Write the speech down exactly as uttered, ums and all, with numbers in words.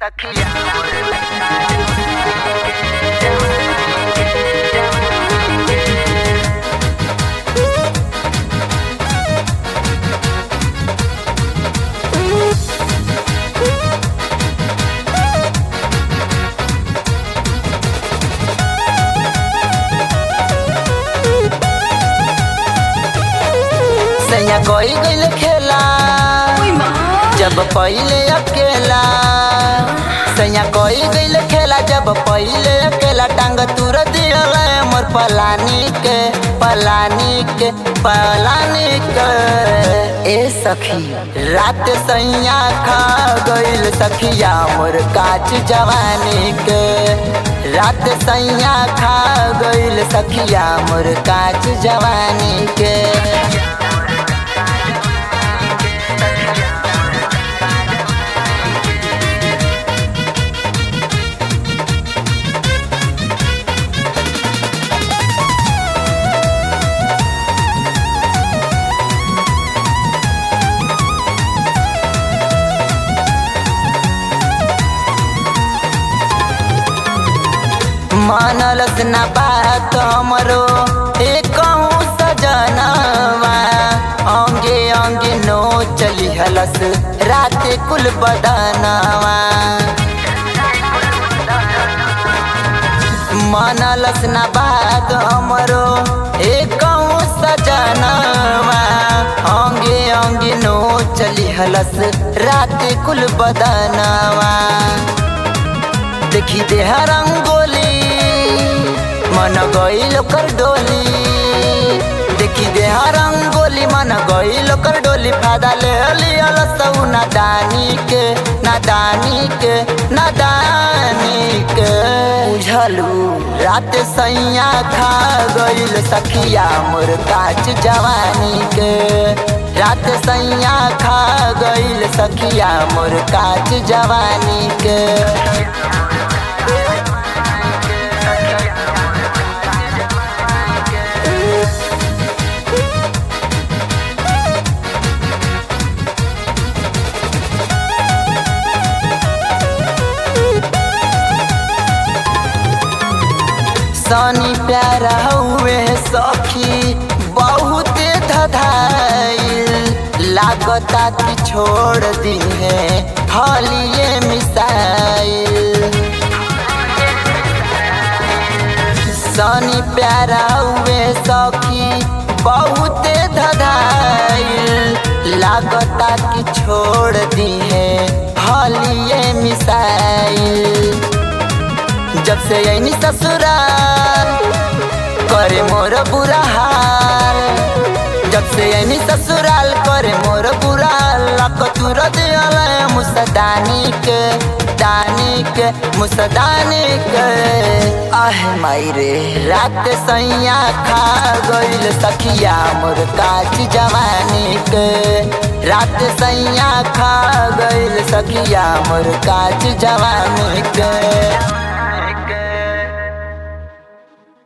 सैया कोई गइल खेला जब पहिले अकेला। सैया कोई गइल खेला जब पहिले अकेला। टांग तुर दियल मोर पलानी के पलानी के पलानी के। ए सखी रात सैया खा गइल सखिया मोर काच जवानी के। रात सैया खा गइल सखिया मोर काच जवानी के। मानलस ना बात हमरो एकहु सजनवा। अंगे अंगे नो चली हलस रात कुल बदनवा। मानलस ना बात हमरो एकहु सजनवा। अंगे अंगे नो चली हलस रात कुल बदनवा। देखी देह रंगोली मन गइल कर डोली। देखी देह रंगोली मन गइल कर डोली। फायदा ले लियल सऊ नादानी के नादानी के नादानी के। बुझलू रात सैया खा गइल सखिया मोर काच जवानी के। रात सैया खा गइल सखिया मोर काच जवानी के। सनी प्यारा हुए सखी बहुत धधाइल। लागता कि छोड़ दी है हलिए मिसाइल। सनी प्यारा हुए सखी बहुत धधाइल। लागता कि छोड़ दी है हलिए मिसाइल। जब से यही ससुराल करे मोर बुरा हाल। जब से यही ससुराल करे मोर बुरा हाल। तुर दियल मुसदानी के दानी के मुसदानी के। आह माई रे रात सैया खा गइल सखिया मोर काच जवानी के। रात सैया खा गइल सखिया मोर काच जवानी के।